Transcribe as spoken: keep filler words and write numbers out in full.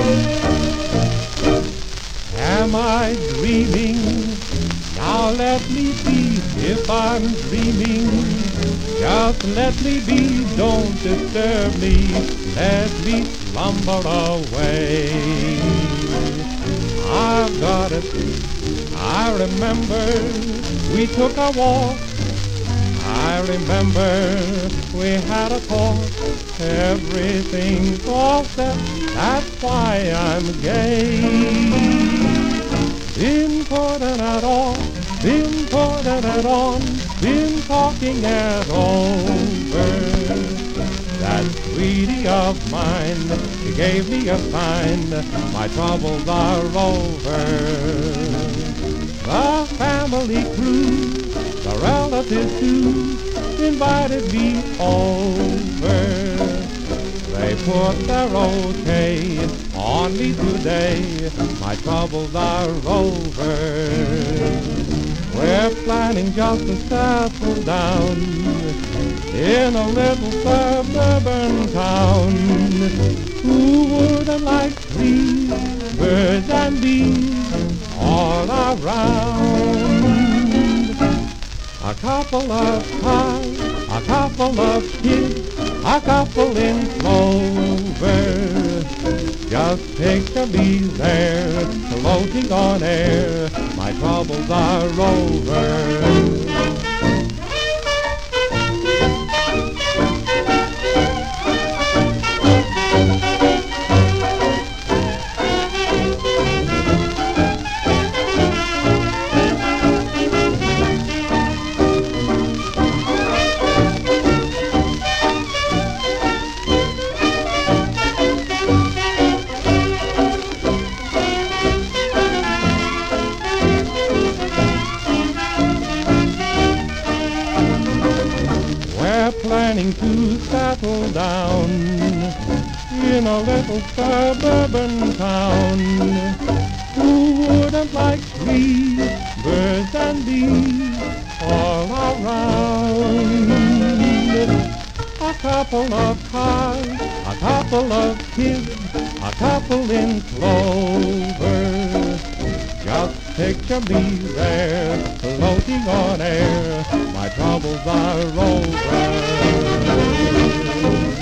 Am I dreaming? Now let me be if I'm dreaming. Just let me be, don't disturb me. Let me slumber away. I've got it, I remember we took a walk. I remember we had a talk. Everything's all set, that's why I'm gay. Been putting it on, been putting it on, been talking it over. That sweetie of mine, she gave me a sign, my troubles are over. The family crew, the relatives too, invited me over. They put their okay on me today, my troubles are over. We're planning just to settle down in a little suburban town. Who wouldn't like trees, birds and bees all around? A couple of cars, a couple of kids, a couple in clover. Just picture me there, floating on air, my troubles are over. Planning to settle down in a little suburban town. Who wouldn't like trees, birds and bees all around? A couple of cars, a couple of kids, a couple in clover. Just picture me there, floating on air, my troubles are over.